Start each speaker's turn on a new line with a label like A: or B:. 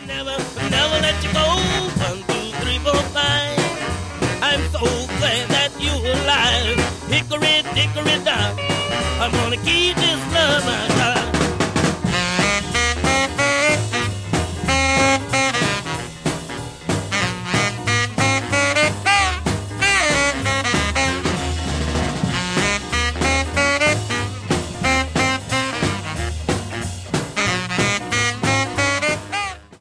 A: never, never let you go. 1, 2, 3, 4, 5. I'm so glad that you're alive. Hickory dickory dock, I'm gonna keep this love.